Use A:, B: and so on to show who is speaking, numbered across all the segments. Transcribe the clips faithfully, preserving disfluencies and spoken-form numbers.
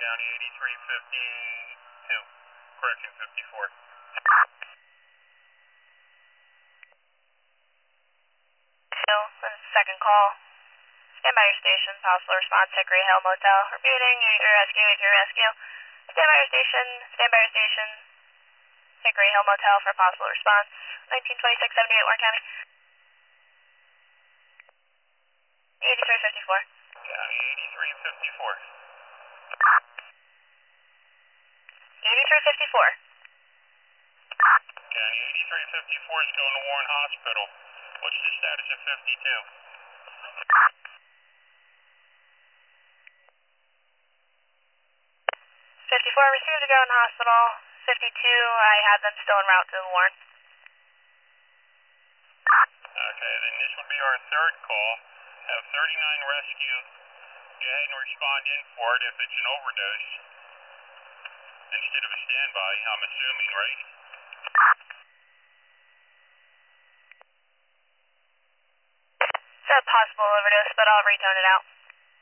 A: County eighty-three fifty-two, correction fifty-four.
B: Two, this is the second call. Stand by your station, possible response, Hickory Hill Motel. Repeating, eighty-three rescue, eighty-three rescue. Stand by your station, stand by your station. Hickory Hill Motel for possible response. nineteen twenty-six seventy-eight Warren County. eighty-three fifty-four.
A: County eighty-three fifty-four.
B: eighty-three fifty-four.
A: County eighty-three fifty-four is going to Warren Hospital. What's the status of fifty-two?
B: fifty-four received to go in hospital. fifty-two, I have them still en route to the Warren.
A: Okay, then this would be our third call. Have thirty-nine rescue. Go ahead and respond in for it if it's an overdose. Instead of a standby, I'm assuming, right?
B: It's a possible overdose, but I'll retone it out.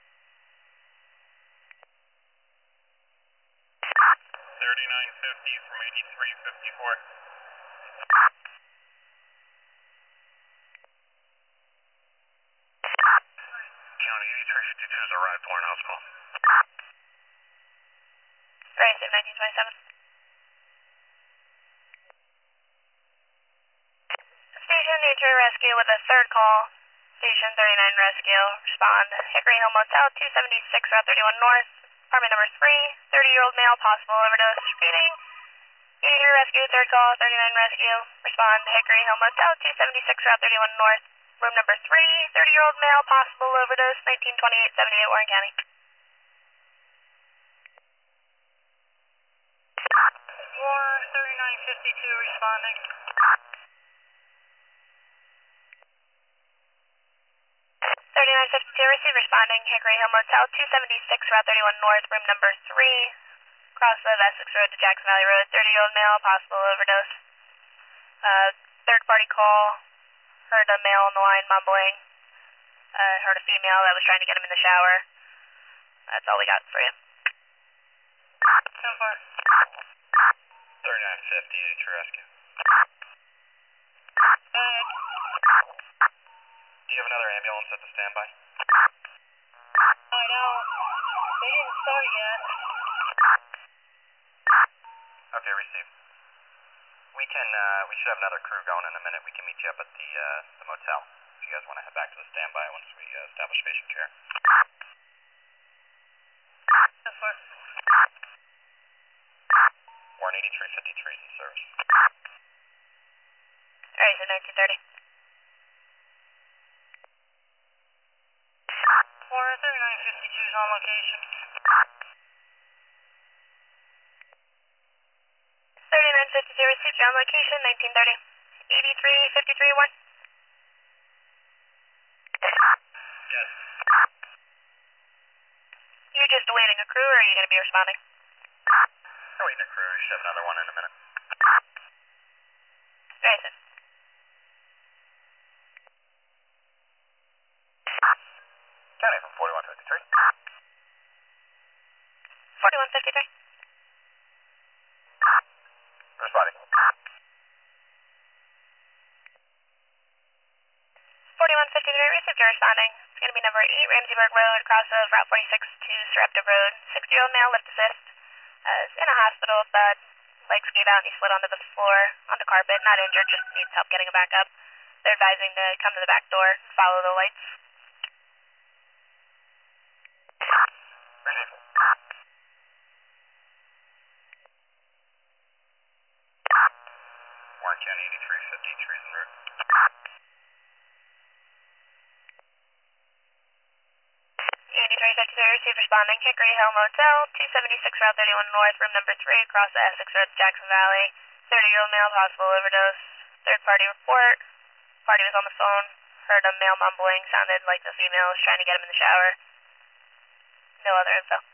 A: thirty-nine fifty from eighty-three fifty-four. County eighty-three fifty-two has arrived, Warren Hospital.
B: Right, so nineteen twenty-seven. Station eighty-three rescue with a third call. Station thirty-nine rescue. Respond. Hickory Hill Motel, two seventy-six Route thirty-one North. Apartment number three. thirty-year-old male, possible overdose. Repeating. eighty-three rescue, third call, thirty-nine rescue. Respond. Hickory Hill Motel, two seventy-six Route thirty-one North. Room number three. thirty-year-old male, possible overdose. nineteen twenty-eight seventy-eight Warren County.
C: Warren thirty-nine fifty-two responding.
B: thirty-nine fifty-two received responding. Hickory Hill Motel, two seventy-six Route thirty-one North, room number three. Cross of Essex Road to Jackson Valley Road. thirty-year-old male, possible overdose. Uh, third party call. Heard a male on the line mumbling. Uh, heard a female that was trying to get him in the shower. That's all we got for you.
C: So far.
A: thirty-nine fifty, eighty-three rescue.
C: Bag.
A: Do you have another ambulance at the standby?
C: I don't. They didn't start yet.
A: Okay, receive. We can, uh, we should have another crew going in a minute. We can meet you up at the, uh, the motel if you guys want to head back to the standby once we uh, establish patient care.
C: So far.
A: Warren eighty-three fifty-three is in service.
B: Alright, so nineteen thirty.
C: Warren thirty-nine fifty-two is on location.
B: thirty-nine fifty-two received on location. nineteen thirty. eighty-three fifty-three one.
A: Yes.
B: You're just awaiting a crew, or are you going to be responding?
A: We're waiting a crew. We should have another one in a minute.
B: Right, then.
A: County from forty-one fifty-three.
B: forty-one fifty-three.
A: Responding.
B: forty-one fifty-three received, you're responding. It's going to be number eight, Ramseyburg Road, cross of Route forty-six to Sarepta Road. sixty-year-old male, lift assist. Uh, is in a hospital, but legs gave out and he slid onto the floor, onto carpet, not injured, just needs help getting him back up. They're advising to come to the back door, follow the lights.
A: Receive. Warren County eighty-three fifty-three is en route.
B: eighty-three fifty-three received, responding. Hickory Hill Motel, two seventy-six Route thirty-one North, room number three, across the Essex Road to Jackson Valley. thirty-year-old male, possible overdose. Third party report. Party was on the phone. Heard a male mumbling. Sounded like the female was trying to get him in the shower. No other info.